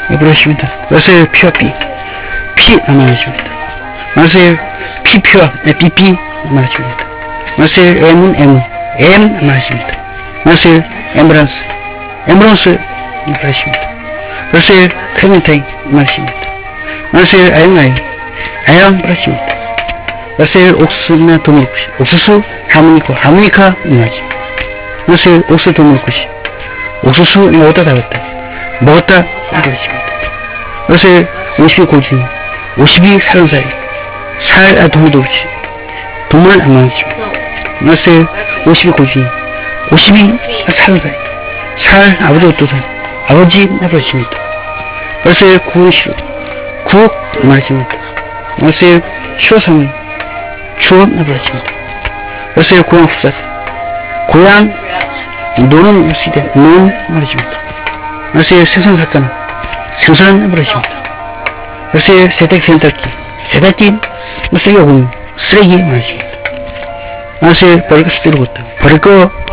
말씀입니다. 말세일 P와 P 말씀입니다. 말세일 PP와 PP 말씀입니다. 말세일 M은 M 말씀입니다. 말세일 앰뷸런스 말씀입니다. 말세일 클레멘타인 말씀입니다. 말세일 아이언 말씀입니다. 말세일 옥수수나 도물꽃이 옥수수 하모니카 말씀입니다. 말세일 옥수수 도물꽃이 옥수수 먹었다 말씀입니다. 말세일 50이 고주니 50이 사는 사이 동물도 없이 동물 안 말씀입니다. 말세일 50이 고주니 50이 사는 사이 아버지 어떠세요? 아버지 말씀입니다. 말세일 구원시로 구억 말씀입니다. 말세일 추어상의 추억 말씀입니다. 말세일 고향 후사 고향 노는 시대 노는 말씀입니다. 말세일 생선사건 생선 말씀입니다. 말세일 세탁기 쓰레기 말씀입니다. 말세일 버릴 거 쓰레기 버릴 거